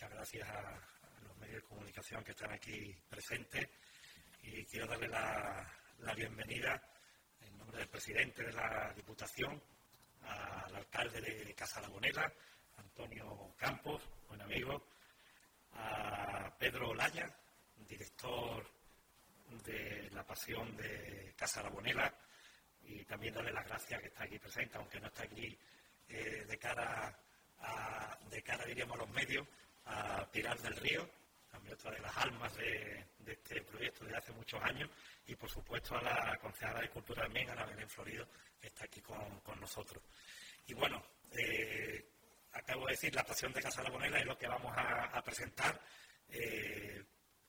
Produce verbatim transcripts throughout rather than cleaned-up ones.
muchas gracias a, a los medios de comunicación que están aquí presentes y quiero darle la, la bienvenida en nombre del presidente de la Diputación al alcalde de Casalabonela, Antonio Campos, buen amigo, a Pedro Olaya, director de La Pasión de Casalabonela, y también darle las gracias que está aquí presente, aunque no está aquí eh, de cara a, de cara diríamos a los medios, a Pilar del Río, también otra de las almas de, de este proyecto desde hace muchos años, y por supuesto a la concejala de Cultura también, Ana Belén Florido, que está aquí con, con nosotros. Y bueno, eh, acabo de decir, La Pasión de Casalabonela es lo que vamos a, a presentar. Eh,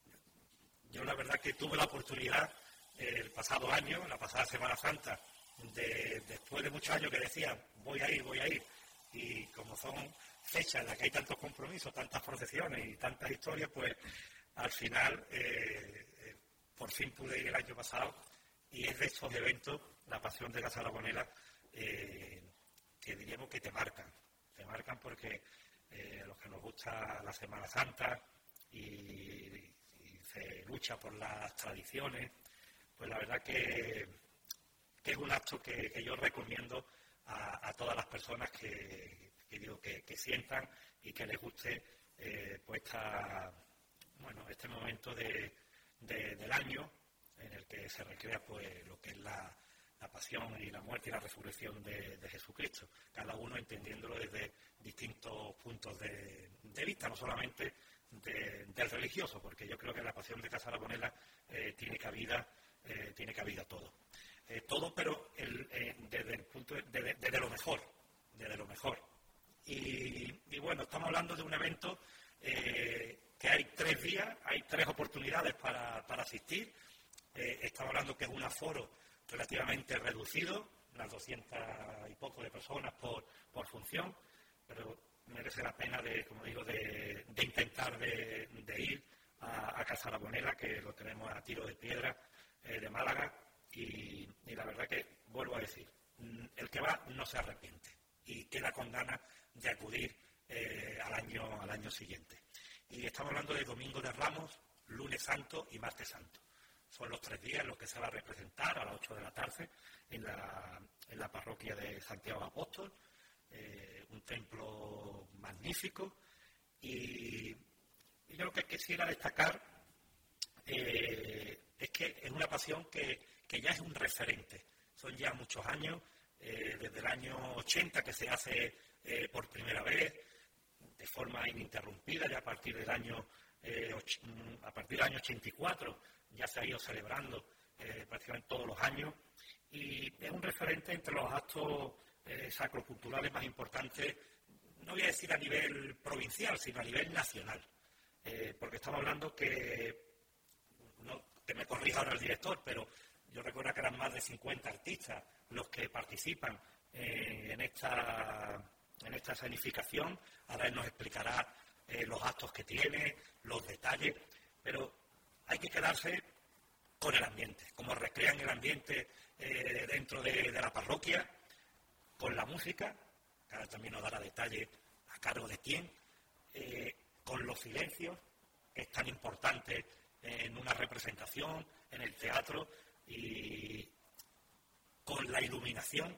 yo la verdad que tuve la oportunidad eh, el pasado año, la pasada Semana Santa, de, después de muchos años que decía voy a ir, voy a ir, y como son fechas en las que hay tantos compromisos, tantas procesiones y tantas historias, pues al final eh, eh, por fin pude ir el año pasado, y es de estos eventos, La Pasión de Casalabonela, eh, que diríamos que te marcan, te marcan porque eh, a los que nos gusta la Semana Santa y, y se lucha por las tradiciones, pues la verdad que, que es un acto que, que yo recomiendo a, a todas las personas que, que, digo, que, que sientan y que les guste eh, pues esta, bueno, este momento de, de, del año en el que se recrea pues lo que es la, la pasión y la muerte y la resurrección de, de Jesucristo, cada uno entendiéndolo desde distintos puntos de, de vista, no solamente de, del religioso, porque yo creo que la Pasión de Casalabonela eh, tiene cabida, eh, tiene cabida todo. Eh, todo, pero el, eh, desde el punto de, de, desde lo mejor, desde lo mejor. Y, y bueno, estamos hablando de un evento eh, que hay tres días, hay tres oportunidades para, para asistir. Eh, estamos hablando que es un aforo relativamente reducido, unas doscientas y poco de personas por, por función, pero merece la pena de, como digo, de, de intentar de, de ir a, a Casalabonela, que lo tenemos a tiro de piedra eh, de Málaga, y, y la verdad que, vuelvo a decir, el que va no se arrepiente y queda con ganas de acudir eh, al año, al año siguiente. Y estamos hablando de Domingo de Ramos, Lunes Santo y Martes Santo. Son los tres días en los que se va a representar a las ocho de la tarde en la, en la parroquia de Santiago Apóstol, eh, un templo magnífico, y, y yo lo que quisiera destacar eh, es que es una pasión que, que ya es un referente. Son ya muchos años, eh, desde el año ochenta que se hace eh, por primera vez, de forma ininterrumpida, ya a partir del año, eh, och- a partir del año ochenta y cuatro, ya se ha ido celebrando eh, prácticamente todos los años, y es un referente entre los actos eh, sacroculturales más importantes, no voy a decir a nivel provincial, sino a nivel nacional, eh, porque estamos hablando que, no, que me corrija ahora el director, pero yo recuerdo que eran más de cincuenta artistas los que participan eh, en esta en esta escenificación. Ahora él nos explicará eh, los actos que tiene, los detalles, pero hay que quedarse con el ambiente, como recrean el ambiente eh, dentro de, de la parroquia, con la música, que ahora también nos dará detalle a cargo de quién, eh, con los silencios, que es tan importante en una representación, en el teatro, y con la iluminación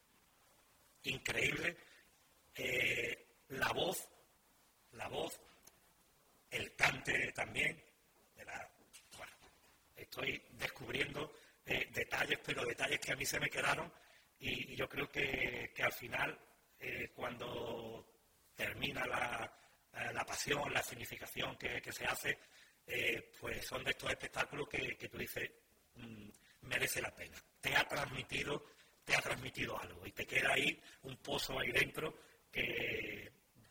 increíble, eh, la voz, la voz, el cante también, de la, bueno, estoy descubriendo eh, detalles, pero detalles que a mí se me quedaron, y, y yo creo que, que al final, eh, cuando termina la, la pasión, la significación que, que se hace, eh, pues son de estos espectáculos que, que tú dices, mmm, merece la pena. Te ha transmitido, te ha transmitido algo, y te queda ahí un pozo ahí dentro que,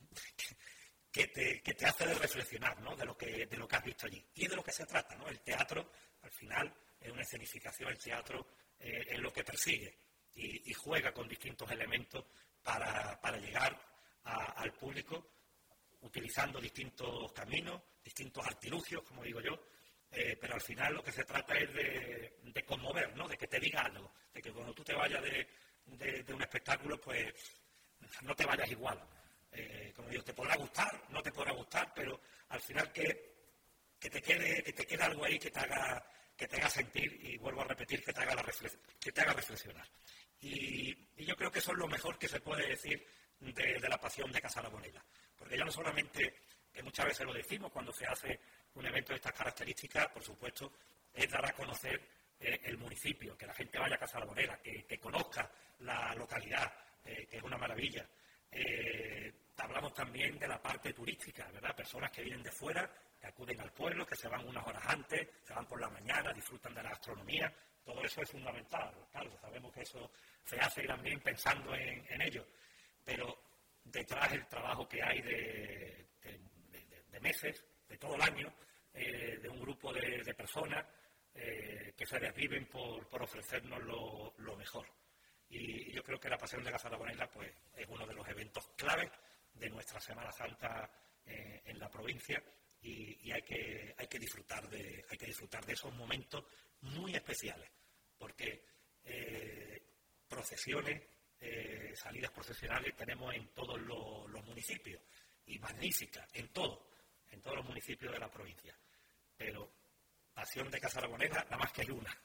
que, te, que te hace de reflexionar, ¿no? de, lo que, de lo que has visto allí. Y de lo que se trata, ¿no? El teatro, al final, es una escenificación, el teatro eh, es lo que persigue y, y juega con distintos elementos para, para llegar a, al público, utilizando distintos caminos, distintos artilugios, como digo yo, eh, pero al final lo que se trata es de, de conmover, ¿no? De que te diga algo, de que cuando tú te vayas de, de, de un espectáculo, pues no te vayas igual. Eh, como digo, te podrá gustar, no te podrá gustar, pero al final que, que te quede, que te quede algo ahí que te haga, que te haga sentir, y vuelvo a repetir, que te haga, la reflex, que te haga reflexionar. Y, y yo creo que eso es lo mejor que se puede decir de, de la pasión de Casa Aragonela, porque ya no solamente, que muchas veces lo decimos cuando se hace un evento de estas características, por supuesto, es dar a conocer eh, el municipio, que la gente vaya a Casa Aragonela, que, que conozca la localidad, eh, que es una maravilla. Eh, hablamos también de la parte turística, ¿verdad? Personas que vienen de fuera, que acuden al pueblo, que se van unas horas antes, se van por la mañana, disfrutan de la gastronomía. Todo eso es fundamental, claro, sabemos que eso se hace también pensando en, en ello, pero detrás el trabajo que hay de, de, de, de meses, de todo el año, eh, de un grupo de, de personas eh, que se desviven por, por ofrecernos lo, lo mejor. Y yo creo que la Pasión de Casa Aragonela pues, es uno de los eventos claves de nuestra Semana Santa eh, en la provincia, y, y hay, que, hay, que disfrutar de, hay que disfrutar de esos momentos muy especiales, porque eh, procesiones, eh, salidas procesionales tenemos en todos los, los municipios, y magníficas, en todo, en todos los municipios de la provincia. Pero Pasión de Casa Aragonela, nada más que hay una.